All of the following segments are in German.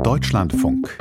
Deutschlandfunk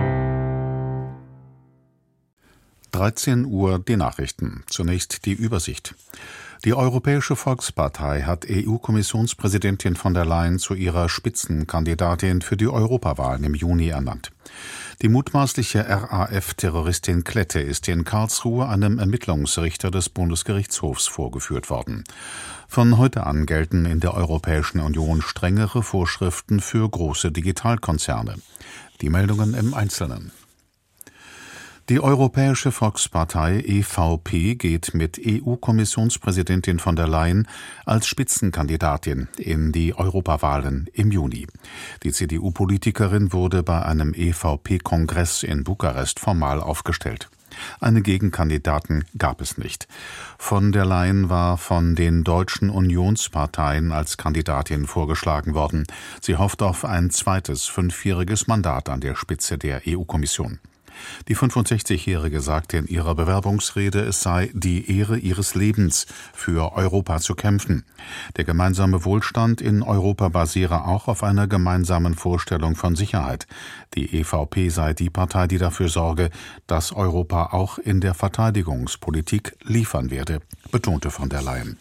13 Uhr die Nachrichten. Zunächst die Übersicht. Die Europäische Volkspartei hat EU-Kommissionspräsidentin von der Leyen zu ihrer Spitzenkandidatin für die Europawahlen im Juni ernannt. Die mutmaßliche RAF-Terroristin Klette ist in Karlsruhe einem Ermittlungsrichter des Bundesgerichtshofs vorgeführt worden. Von heute an gelten in der Europäischen Union strengere Vorschriften für große Digitalkonzerne. Die Meldungen im Einzelnen. Die Europäische Volkspartei EVP geht mit EU-Kommissionspräsidentin von der Leyen als Spitzenkandidatin in die Europawahlen im Juni. Die CDU-Politikerin wurde bei einem EVP-Kongress in Bukarest formal aufgestellt. Einen Gegenkandidaten gab es nicht. Von der Leyen war von den deutschen Unionsparteien als Kandidatin vorgeschlagen worden. Sie hofft auf ein zweites 5-jähriges Mandat an der Spitze der EU-Kommission. Die 65-Jährige sagte in ihrer Bewerbungsrede, es sei die Ehre ihres Lebens, für Europa zu kämpfen. Der gemeinsame Wohlstand in Europa basiere auch auf einer gemeinsamen Vorstellung von Sicherheit. Die EVP sei die Partei, die dafür sorge, dass Europa auch in der Verteidigungspolitik liefern werde, betonte von der Leyen.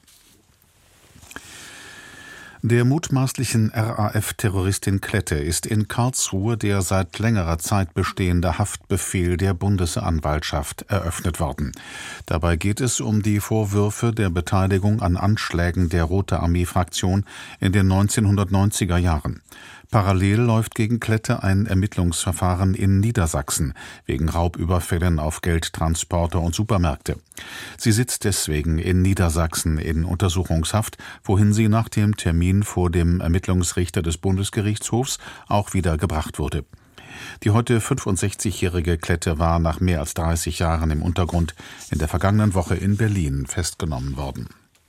Der mutmaßlichen RAF-Terroristin Klette ist in Karlsruhe der seit längerer Zeit bestehende Haftbefehl der Bundesanwaltschaft eröffnet worden. Dabei geht es um die Vorwürfe der Beteiligung an Anschlägen der Rote Armee-Fraktion in den 1990er Jahren. Parallel läuft gegen Klette ein Ermittlungsverfahren in Niedersachsen wegen Raubüberfällen auf Geldtransporter und Supermärkte. Sie sitzt deswegen in Niedersachsen in Untersuchungshaft, wohin sie nach dem Termin vor dem Ermittlungsrichter des Bundesgerichtshofs auch wieder gebracht wurde. Die heute 65-jährige Klette war nach mehr als 30 Jahren im Untergrund in der vergangenen Woche in Berlin festgenommen worden.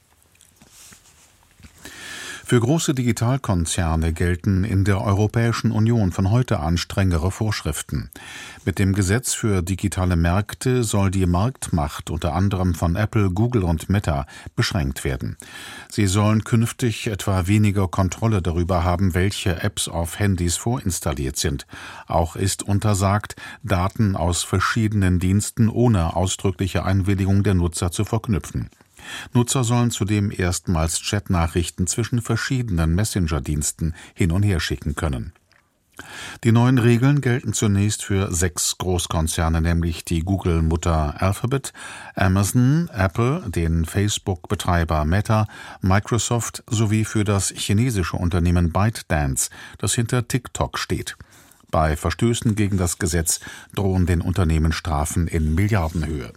Für große Digitalkonzerne gelten in der Europäischen Union von heute an strengere Vorschriften. Mit dem Gesetz für digitale Märkte soll die Marktmacht unter anderem von Apple, Google und Meta beschränkt werden. Sie sollen künftig etwa weniger Kontrolle darüber haben, welche Apps auf Handys vorinstalliert sind. Auch ist untersagt, Daten aus verschiedenen Diensten ohne ausdrückliche Einwilligung der Nutzer zu verknüpfen. Nutzer sollen zudem erstmals Chatnachrichten zwischen verschiedenen Messenger-Diensten hin und her schicken können. Die neuen Regeln gelten zunächst für 6 Großkonzerne, nämlich die Google-Mutter Alphabet, Amazon, Apple, den Facebook-Betreiber Meta, Microsoft sowie für das chinesische Unternehmen ByteDance, das hinter TikTok steht. Bei Verstößen gegen das Gesetz drohen den Unternehmen Strafen in Milliardenhöhe.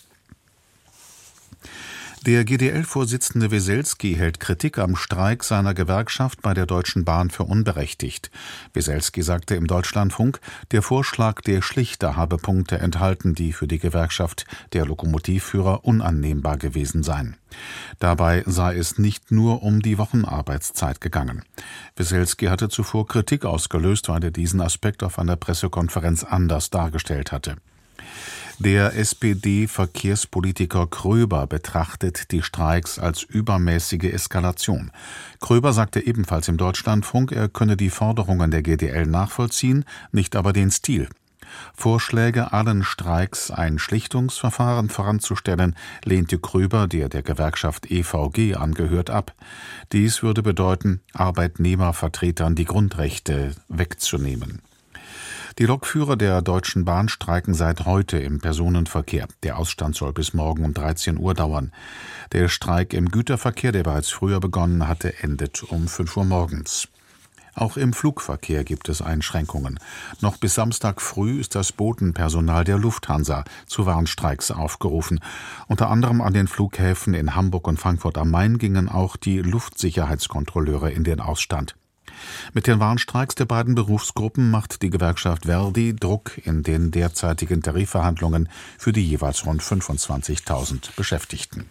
Der GdL-Vorsitzende Weselski hält Kritik am Streik seiner Gewerkschaft bei der Deutschen Bahn für unberechtigt. Weselski sagte im Deutschlandfunk, der Vorschlag der Schlichter habe Punkte enthalten, die für die Gewerkschaft der Lokomotivführer unannehmbar gewesen seien. Dabei sei es nicht nur um die Wochenarbeitszeit gegangen. Weselski hatte zuvor Kritik ausgelöst, weil er diesen Aspekt auf einer Pressekonferenz anders dargestellt hatte. Der SPD-Verkehrspolitiker Kröber betrachtet die Streiks als übermäßige Eskalation. Kröber sagte ebenfalls im Deutschlandfunk, er könne die Forderungen der GdL nachvollziehen, nicht aber den Stil. Vorschläge, allen Streiks ein Schlichtungsverfahren voranzustellen, lehnte Kröber, der Gewerkschaft EVG angehört, ab. Dies würde bedeuten, Arbeitnehmervertretern die Grundrechte wegzunehmen. Die Lokführer der Deutschen Bahn streiken seit heute im Personenverkehr. Der Ausstand soll bis morgen um 13 Uhr dauern. Der Streik im Güterverkehr, der bereits früher begonnen hatte, endet um 5 Uhr morgens. Auch im Flugverkehr gibt es Einschränkungen. Noch bis Samstag früh ist das Bodenpersonal der Lufthansa zu Warnstreiks aufgerufen. Unter anderem an den Flughäfen in Hamburg und Frankfurt am Main gingen auch die Luftsicherheitskontrolleure in den Ausstand. Mit den Warnstreiks der beiden Berufsgruppen macht die Gewerkschaft Verdi Druck in den derzeitigen Tarifverhandlungen für die jeweils rund 25.000 Beschäftigten.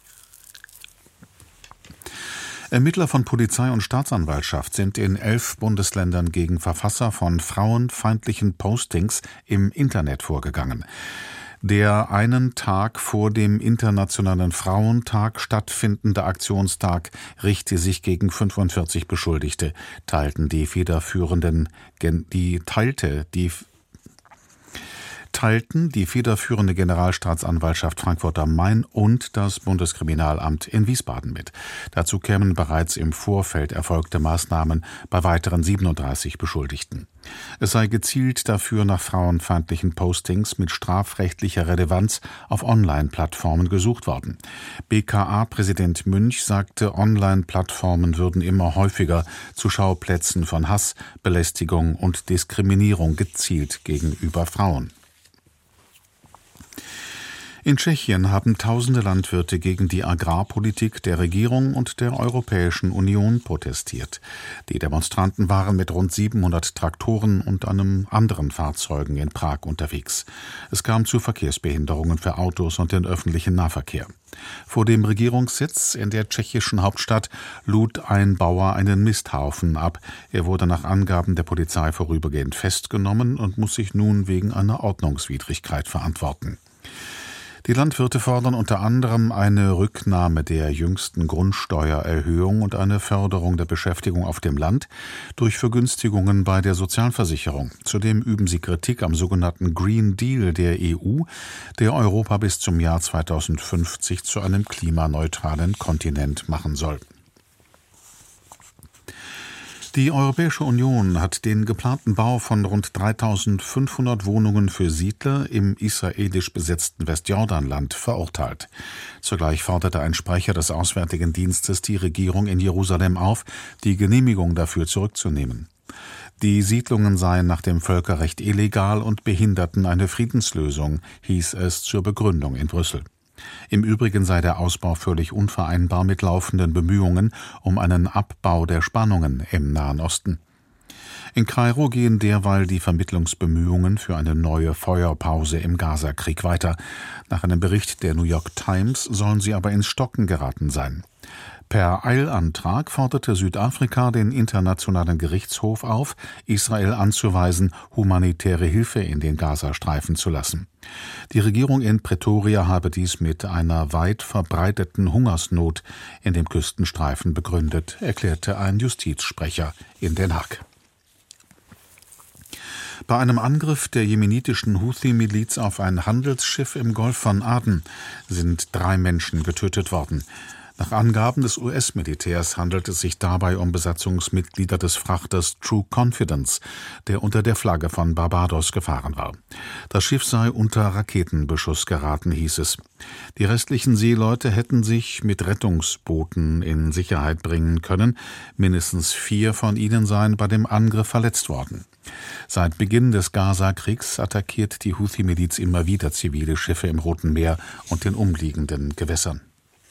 Ermittler von Polizei und Staatsanwaltschaft sind in 11 Bundesländern gegen Verfasser von frauenfeindlichen Postings im Internet vorgegangen. Der einen Tag vor dem Internationalen Frauentag stattfindende Aktionstag richte sich gegen 45 Beschuldigte, teilten die federführende Generalstaatsanwaltschaft Frankfurt am Main und das Bundeskriminalamt in Wiesbaden mit. Dazu kämen bereits im Vorfeld erfolgte Maßnahmen bei weiteren 37 Beschuldigten. Es sei gezielt dafür nach frauenfeindlichen Postings mit strafrechtlicher Relevanz auf Online-Plattformen gesucht worden. BKA-Präsident Münch sagte, Online-Plattformen würden immer häufiger zu Schauplätzen von Hass, Belästigung und Diskriminierung gezielt gegenüber Frauen. In Tschechien haben tausende Landwirte gegen die Agrarpolitik der Regierung und der Europäischen Union protestiert. Die Demonstranten waren mit rund 700 Traktoren und anderen Fahrzeugen in Prag unterwegs. Es kam zu Verkehrsbehinderungen für Autos und den öffentlichen Nahverkehr. Vor dem Regierungssitz in der tschechischen Hauptstadt lud ein Bauer einen Misthaufen ab. Er wurde nach Angaben der Polizei vorübergehend festgenommen und muss sich nun wegen einer Ordnungswidrigkeit verantworten. Die Landwirte fordern unter anderem eine Rücknahme der jüngsten Grundsteuererhöhung und eine Förderung der Beschäftigung auf dem Land durch Vergünstigungen bei der Sozialversicherung. Zudem üben sie Kritik am sogenannten Green Deal der EU, der Europa bis zum Jahr 2050 zu einem klimaneutralen Kontinent machen soll. Die Europäische Union hat den geplanten Bau von rund 3.500 Wohnungen für Siedler im israelisch besetzten Westjordanland verurteilt. Zugleich forderte ein Sprecher des Auswärtigen Dienstes die Regierung in Jerusalem auf, die Genehmigung dafür zurückzunehmen. Die Siedlungen seien nach dem Völkerrecht illegal und behinderten eine Friedenslösung, hieß es zur Begründung in Brüssel. Im Übrigen sei der Ausbau völlig unvereinbar mit laufenden Bemühungen um einen Abbau der Spannungen im Nahen Osten. In Kairo gehen derweil die Vermittlungsbemühungen für eine neue Feuerpause im Gazakrieg weiter. Nach einem Bericht der New York Times sollen sie aber ins Stocken geraten sein. Per Eilantrag forderte Südafrika den Internationalen Gerichtshof auf, Israel anzuweisen, humanitäre Hilfe in den Gazastreifen zu lassen. Die Regierung in Pretoria habe dies mit einer weit verbreiteten Hungersnot in dem Küstenstreifen begründet, erklärte ein Justizsprecher in Den Haag. Bei einem Angriff der jemenitischen Houthi-Miliz auf ein Handelsschiff im Golf von Aden sind 3 Menschen getötet worden. Nach Angaben des US-Militärs handelt es sich dabei um Besatzungsmitglieder des Frachters True Confidence, der unter der Flagge von Barbados gefahren war. Das Schiff sei unter Raketenbeschuss geraten, hieß es. Die restlichen Seeleute hätten sich mit Rettungsbooten in Sicherheit bringen können. Mindestens 4 von ihnen seien bei dem Angriff verletzt worden. Seit Beginn des Gaza-Kriegs attackiert die Houthi-Miliz immer wieder zivile Schiffe im Roten Meer und den umliegenden Gewässern.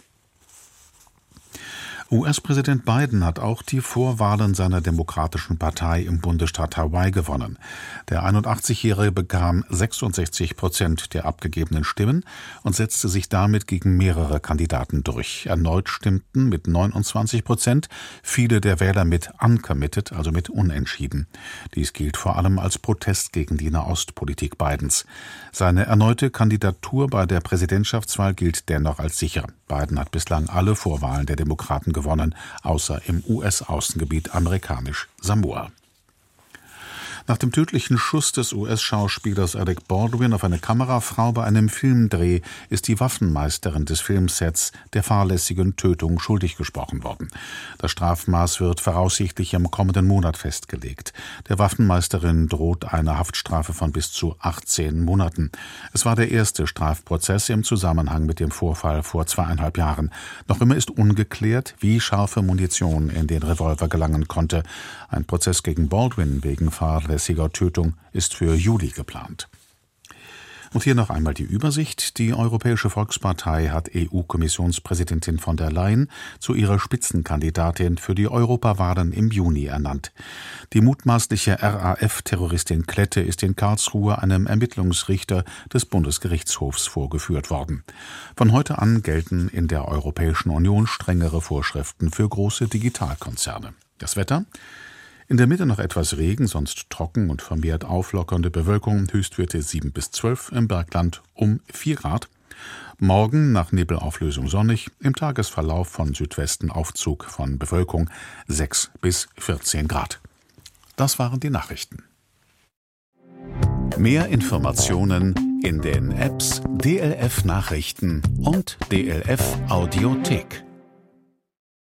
US-Präsident Biden hat auch die Vorwahlen seiner Demokratischen Partei im Bundesstaat Hawaii gewonnen. Der 81-Jährige bekam 66% der abgegebenen Stimmen und setzte sich damit gegen mehrere Kandidaten durch. Erneut stimmten mit 29% viele der Wähler mit uncommitted, also mit unentschieden. Dies gilt vor allem als Protest gegen die Nahostpolitik Bidens. Seine erneute Kandidatur bei der Präsidentschaftswahl gilt dennoch als sicher. Biden hat bislang alle Vorwahlen der Demokraten gewonnen, außer im US-Außengebiet amerikanisch Samoa. Nach dem tödlichen Schuss des US-Schauspielers Alec Baldwin auf eine Kamerafrau bei einem Filmdreh ist die Waffenmeisterin des Filmsets der fahrlässigen Tötung schuldig gesprochen worden. Das Strafmaß wird voraussichtlich im kommenden Monat festgelegt. Der Waffenmeisterin droht eine Haftstrafe von bis zu 18 Monaten. Es war der erste Strafprozess im Zusammenhang mit dem Vorfall vor 2,5 Jahren. Noch immer ist ungeklärt, wie scharfe Munition in den Revolver gelangen konnte. Ein Prozess gegen Baldwin wegen fahrlässiger Tötung ist für Juli geplant. Und hier noch einmal die Übersicht. Die Europäische Volkspartei hat EU-Kommissionspräsidentin von der Leyen zu ihrer Spitzenkandidatin für die Europawahlen im Juni ernannt. Die mutmaßliche RAF-Terroristin Klette ist in Karlsruhe einem Ermittlungsrichter des Bundesgerichtshofs vorgeführt worden. Von heute an gelten in der Europäischen Union strengere Vorschriften für große Digitalkonzerne. Das Wetter: In der Mitte noch etwas Regen, sonst trocken und vermehrt auflockernde Bewölkung, Höchstwerte 7 bis 12, im Bergland um 4 Grad. Morgen nach Nebelauflösung sonnig, im Tagesverlauf von Südwesten Aufzug von Bewölkung 6 bis 14 Grad. Das waren die Nachrichten. Mehr Informationen in den Apps DLF Nachrichten und DLF Audiothek.